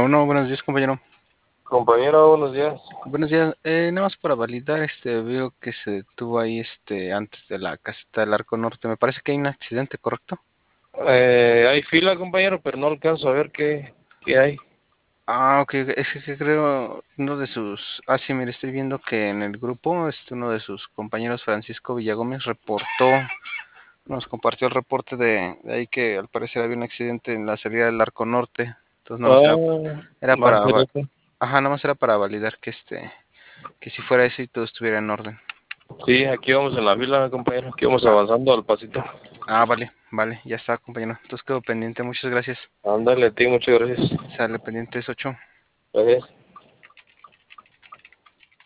Uno, buenos días, compañero. Compañero, buenos días. Buenos días. Nada más para validar, veo que se detuvo ahí, antes de la caseta del Arco Norte. Me parece que hay un accidente, ¿correcto? Hay fila, compañero, pero no alcanzo a ver qué hay. Ah, ok, ok. Es que creo uno de sus... Ah, sí, mire, estoy viendo que en el grupo, uno de sus compañeros, Francisco Villagómez, nos compartió el reporte de ahí que al parecer había un accidente en la salida del Arco Norte. Entonces, nada más Ah, era va a para... ser eso. Ajá, nada más era para validar que si fuera eso y todo estuviera en orden. Sí, aquí vamos en la fila, compañero. Aquí vamos Ah, avanzando al pasito. Ah, vale, vale, ya está, compañero. Entonces quedo pendiente, muchas gracias. Ándale, a ti, muchas gracias. Sale pendientes 8. Gracias.